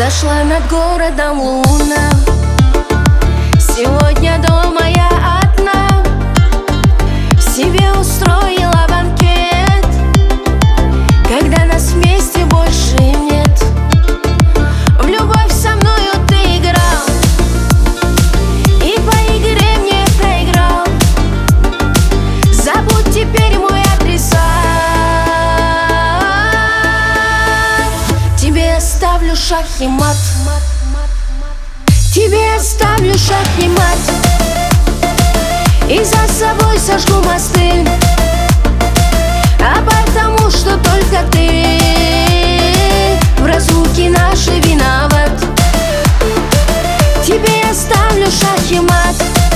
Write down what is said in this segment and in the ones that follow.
Зашла над городом луна. Сегодня дома я одна, себе устроила банкет, когда нас вместе больше нет. В любовь со мною ты играл, и по игре мне проиграл. Забудь теперь мой адресат, тебе оставлю шах и мат. Тебе оставлю шах и мат, и за собой сожгу мосты. А потому что только ты в разлуке нашей виноват. Тебе оставлю шах и мат,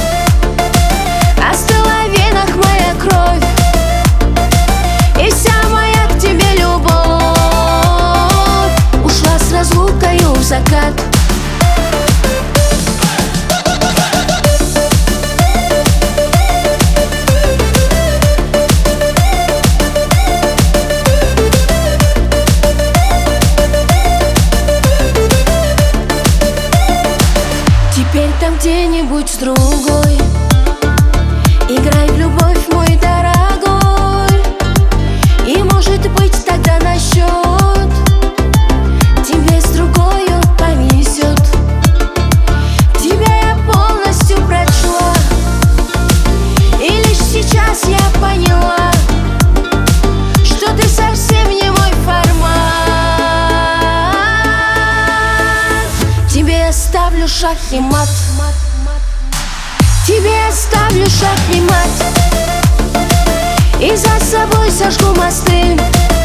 остыла в венах моя кровь, и вся моя к тебе любовь ушла с разлукою в закат. Теперь там где-нибудь с другой играй в любовь, мой дорогой. И может быть тогда насчет тебе с другою повезет. Тебя я полностью прочла, и лишь сейчас я поняла, что ты совсем не мой формат. Тебе оставлю шах и мат, тебе оставлю шах и мат, и за собой сожгу мосты.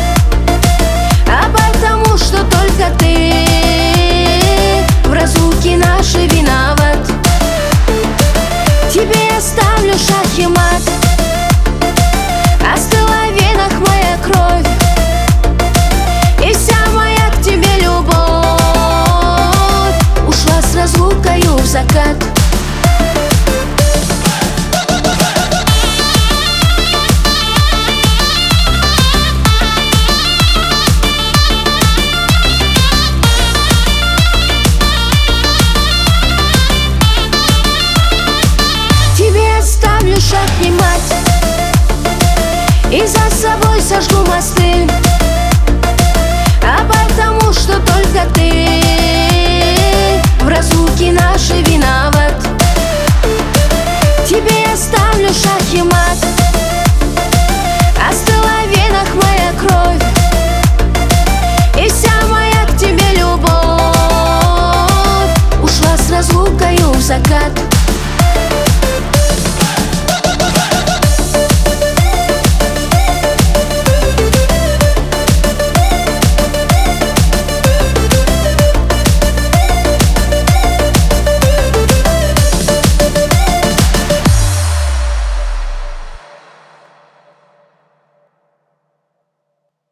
А потому что только ты в разлуке нашей виноват. Тебе оставлю шах и мат, остыла в венах моя кровь, и вся моя к тебе любовь ушла с разлукою в закат.